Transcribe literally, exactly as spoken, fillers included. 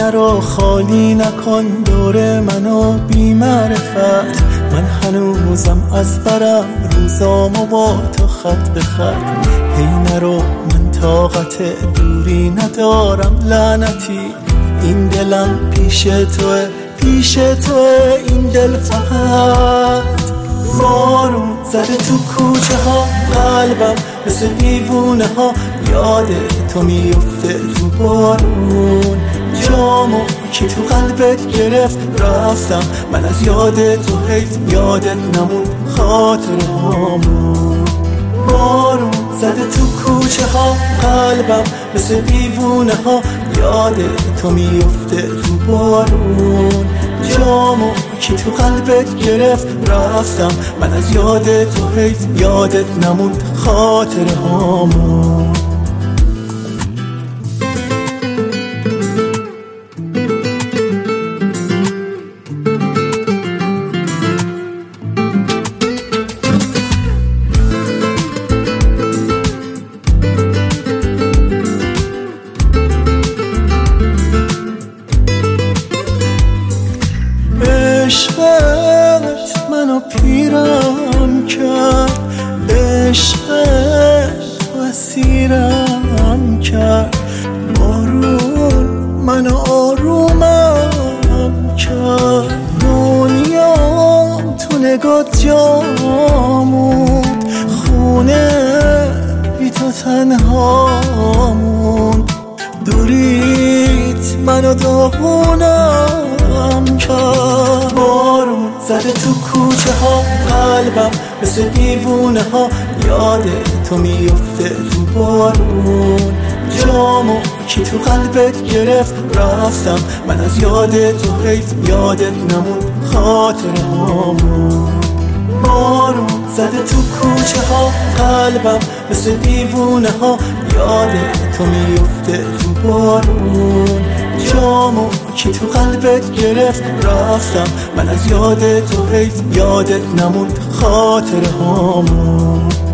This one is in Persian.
سینه رو خالی نکن دور منو بی معرفت. من هنوزم از برم روزامو با تو خط به خط. هی نرو من طاقت دوری ندارم لعنتی. این دلم پیش توه پیش توه این دل فقط. بارون زده تو کوچه ها قلبم مثل دیوونه ها یاد تو میفته تو بارون. جامو کی تو قلبت گرفت رفتم من از یاد تو حیف یادت نمون خاطر هامون. بارون زده تو کوچه ها قلبم مثل دیوونه ها یاد تو میفته تو بارون. جامو کی تو قلبت گرفت رفتم من از یاد تو حیف یادت نمون خاطر هامون. عشقت منو پیرم کرد. عشقت تو اسیرم کرد. بارون منو آرومم کرد. دنیام تو نگات جامون. خونه بی تو تنهامون. دوریت منو داغونم کرد. بارون زده تو کوچه ها قلبم مثل دیوونه ها یاد تو میفته تو بارون. جامو کی تو قلبت گرفت رفتم من از یاد تو حیف یادت نمون خاطر هامون. بارون زده تو کوچه ها قلبم مثل دیوونه ها یاد تو میفته تو بارون. جامو کی تو قلبت گرفت رفتم من از یاد تو حیف یادت نمون خاطر هامون.